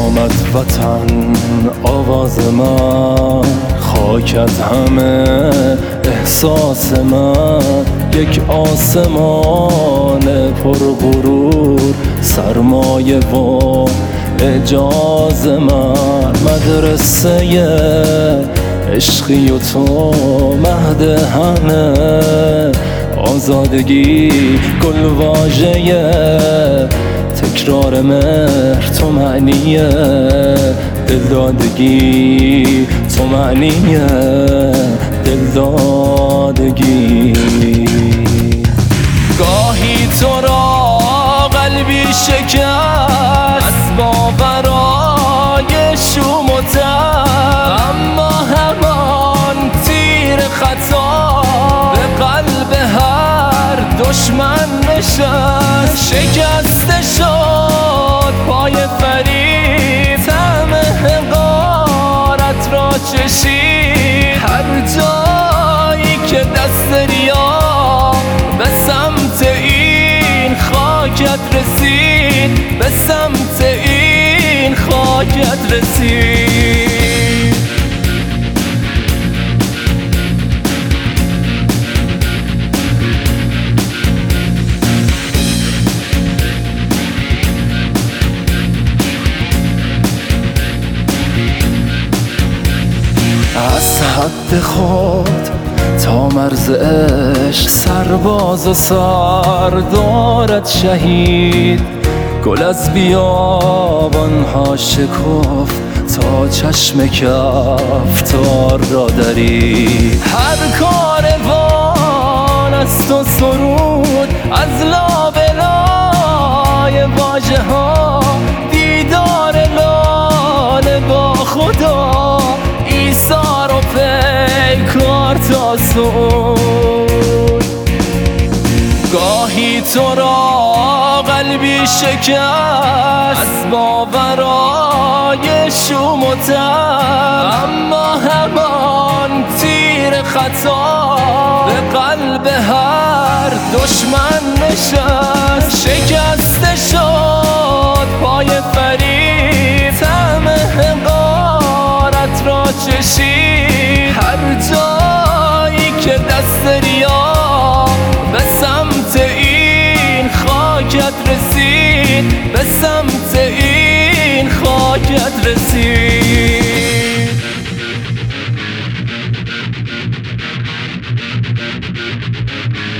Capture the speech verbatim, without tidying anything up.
آمد وطن آواز من، خاکت همه احساس من. یک آسمان پر غرور، سرمایه و اجاز من. مدرسه عشقی و تو مهد همه آزادگی، گل واژه تکرار مهر تو معنیه دلدادگی، تو معنی دلدادگی. گاهی تو را قلبی شکست از باورای شوم و تب، اما همان تیر خطا به قلب هر دشمن نشست. شکسته شد پای فریب، طعم حقارت را چشید. هر جایی که دست ریا به سمت این خاکت رسید، به سمت این خاکت رسید. از حد خود تا مرز عشق، سرباز و سردارت شهید. گل از بیابانها شکفت تا چشم کفتار را درید. هر کاروان از تو سرود، از لابلای واژه ها دیدار لاله با خدا. ایثار و پیکار تا سود. گاهی تو را قلبی شکست از باورای شوم و تب، اما همان تیر خطا به قلب هر دشمن نشست. شکسته شد پای فریب، طعم حقارت را چشید. هر جایی که دست ریا به سمت این خاکت رسید، به سمت این خاکت رسید.